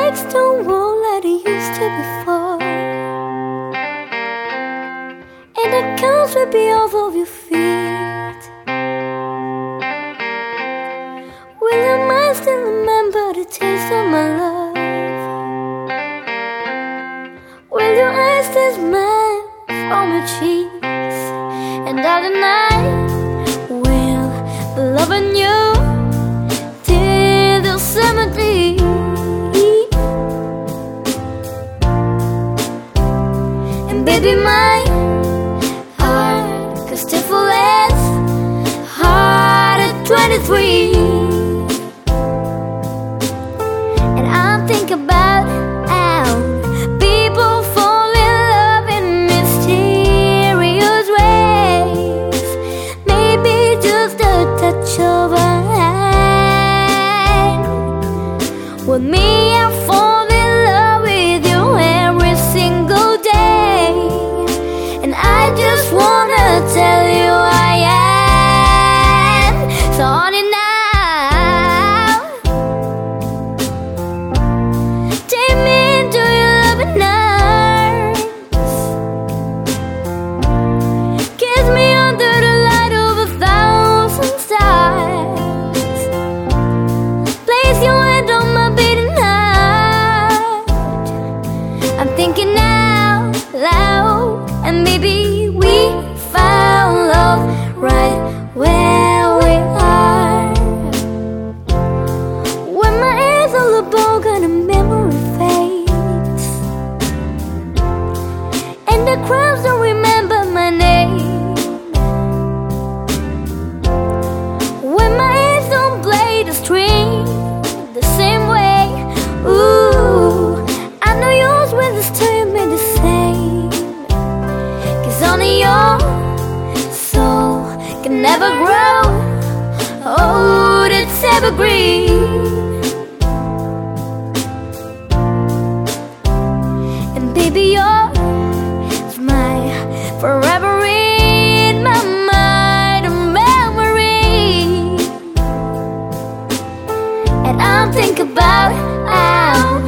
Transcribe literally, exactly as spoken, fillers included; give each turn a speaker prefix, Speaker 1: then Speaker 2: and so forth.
Speaker 1: breaks don't wall like it used to before, and the counts will be off of your feet. Will your mind still remember the taste of my love? Will your eyes still smile from your cheeks? And all the night will be loving you till the summer day. And baby, my heart could still fall as hard at twenty-three. And I'm thinking about how people fall in love in mysterious ways. Maybe just a touch of a hand. With me, I fall in love with you every single day, and I just wanna tell you I am. So honey, now take me into your loving arms, kiss me under the light of a thousand stars, place your hand on my beating heart. I'm thinking out loud, and maybe we found love right where we are. When my eyes all are broken and memory fades, and the crowds don't remember my name, when my eyes don't play the string the same way, ooh, I know yours will disturb me the same. Cause only your soul can never grow old, it's evergreen. And baby, you're smile forever in my mind and memory. And I'm thinking about how